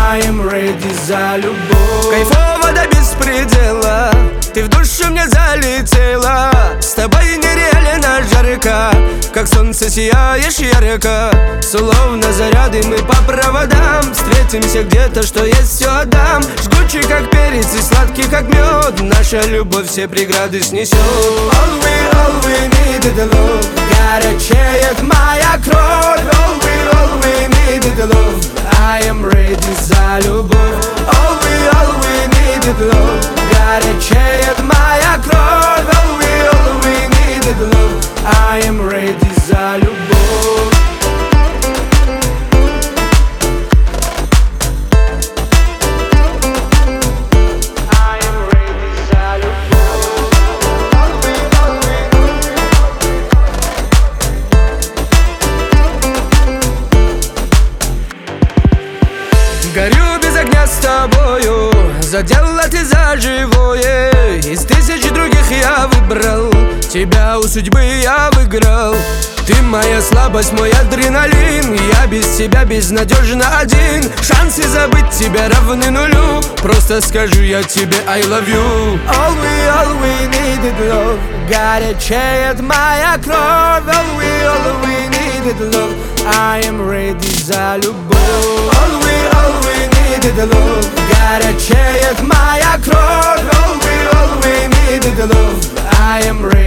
I am ready за любовь. Кайфово до беспредела, ты в душу мне залетела. С тобой нереально жарко, как солнце сияешь ярко. Словно заряды мы по проводам, встретимся где-то, что есть все отдам. Жгучий как перец и сладкий как мед, наша любовь все преграды снесет. All we need is the love. Горячеет моя кровь. All we need is the love. I am ready за любовь. All we need is the love. Горячеет моя кровь. All we need is the love. I am ready за любовь. Горю без огня с тобою, задела ты за живое. Из тысячи других я выбрал тебя, у судьбы я выиграл. Ты моя слабость, мой адреналин. Я без тебя безнадежно один. Шансы забыть тебя равны нулю. Просто скажу я тебе I love you. All we need is love. Горячеет моя кровь. All we need is love. I am ready за любовь. All we need is love. Горячеет моя кровь. All we need is love. I am ready.